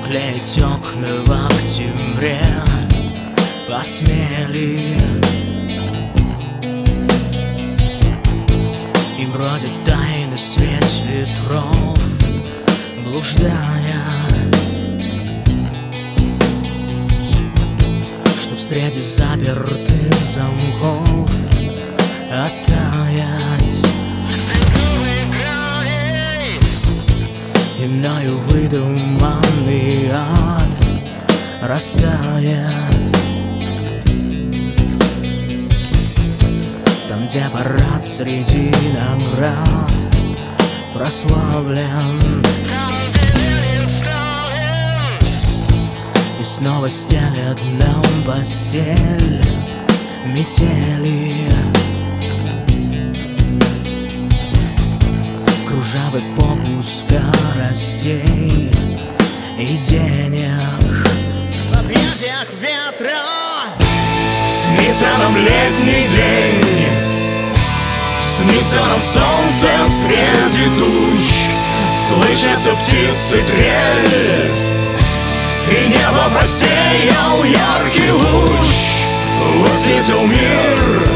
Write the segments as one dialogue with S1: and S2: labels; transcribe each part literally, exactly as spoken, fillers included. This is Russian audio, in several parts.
S1: клеить окна в октябре посмели и бродит тайный свет ветров, блуждая, чтоб среди запертых замков оттаять. И мною выдуманный ад растает там, где парад среди наград прославлен, и снова стелят нам постель метели, кружа в эпоху скоростей и денег в объятиях ветра.
S2: Снится нам летний день, снится нам солнце среди туч, слышится птицы трель, и небо посеял яркий луч, высветил мир,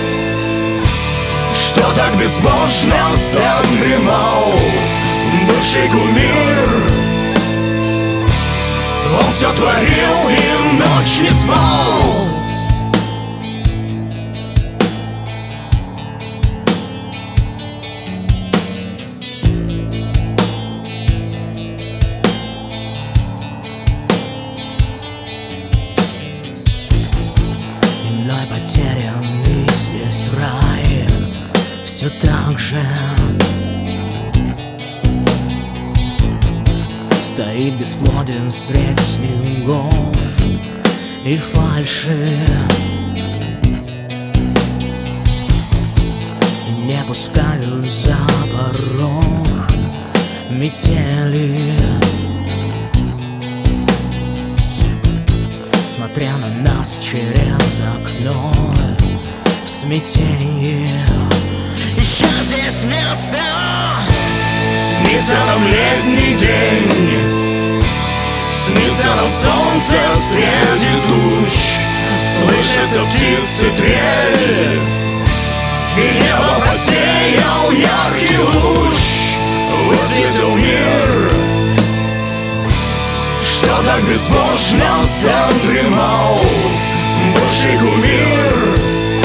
S2: что так безбожно задремал бывший кумир. Он все творил и ночь не спал.
S1: Иной потерянный здесь рай все так же стоит бесплоден средь снегов и фальши, не пускают за порог метели, смотря на нас через окно в смятении. Еще здесь место.
S2: Снится нам летний день, снится нам солнце среди туч, слышится птицы трель, и небо посеял яркий луч, высветил мир, что так безбожно задремал бывший кумир.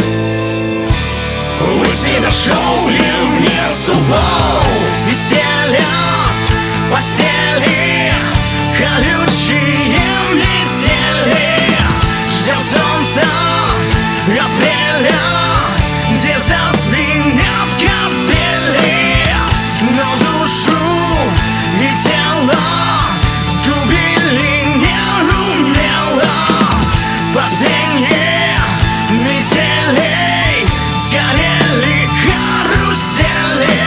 S2: Ввысь не дошел и вниз упал,
S1: И стелят постели колючие метели. Ждем солнца апреля, где зазвенят капели, но душу и тело сгубили неумело под пенье метелей. Сгорели карусели.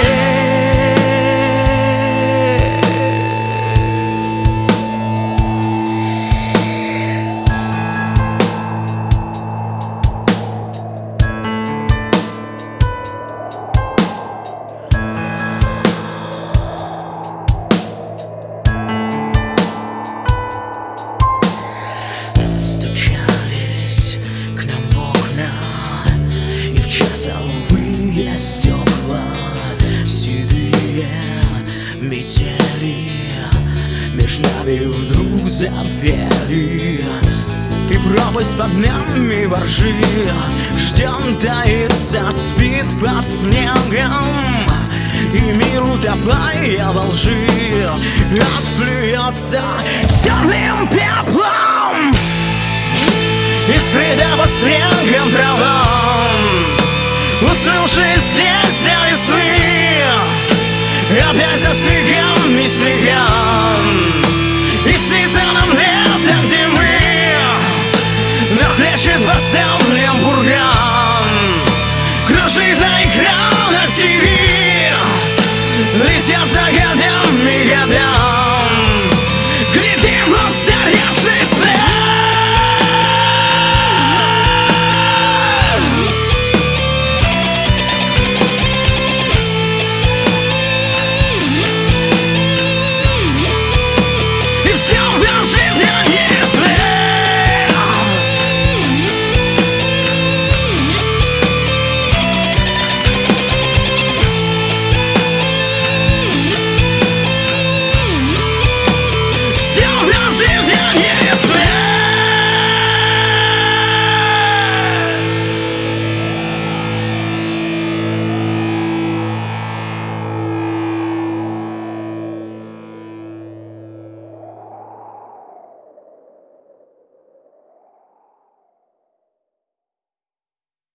S1: Стучались к нам в окна, и в часовые стекла седые метели меж нами вдруг запели. И пропасть под нами воржи, ждем, таится, спит под снегом, и мир, утопая во лжи, отплюется черным пеплом. И скрыта под снегом трава, уснувшие здесь до весны, опять за снегом и снегом. И снится нам лето, где мы, нахлещет поставлен бурган, кружит на экранах ТВ, летят за годами годам. Глядим в устаревший снег.